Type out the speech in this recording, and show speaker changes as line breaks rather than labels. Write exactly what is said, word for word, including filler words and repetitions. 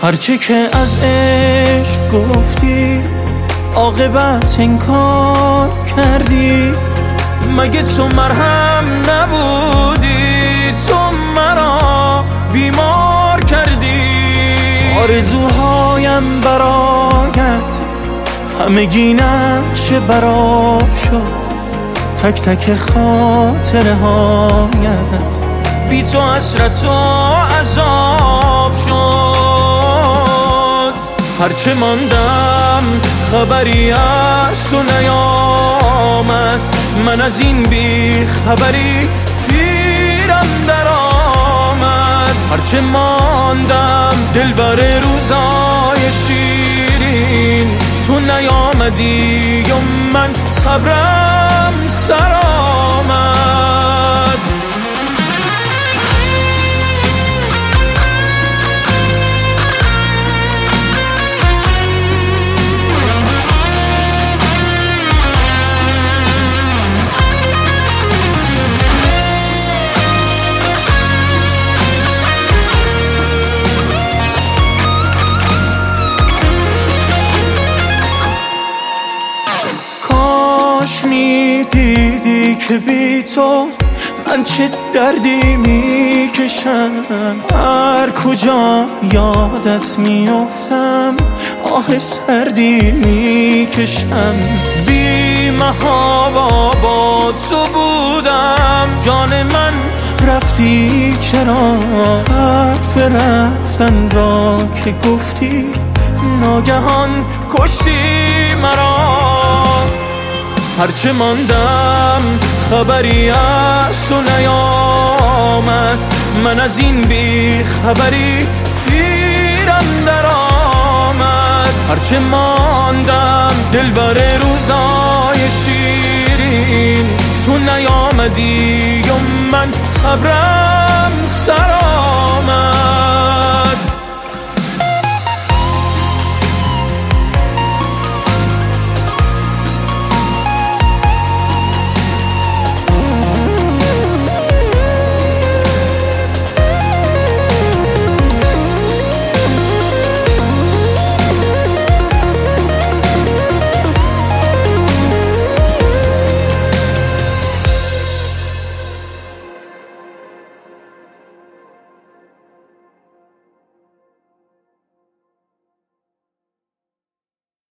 هرچه که از عشق گفتی عاقبت انکار کردی. مگه تو مرهم نبودی؟ تو مرا بیمار کردی. آرزوهایم برایت همگی نقش براب شد. تک تک خاطره هایت بی تو حسرت و عذاب شد. هرچه ماندم خبری از تو نیامد. من از این بی خبری پیرم در آمد. هرچه ماندم دلبر روزای شیرین، تو نیامدی و من صبرم سر آمد. کاش می دیدی که بی تو من چه دردی می کشم. هر کجا یادت می افتم آه سردی می کشم. بی محابا با تو بودم، جان من رفتی چرا؟ حرف رفتن را که گفتی ناگهان کشتی مرا. هرچه ماندم خبری از تو نیامد. من از این بی خبری پیرم در آمد. هرچه ماندم دلبر روزای شیرین، تو نیامدی و من صبرم سر آمد.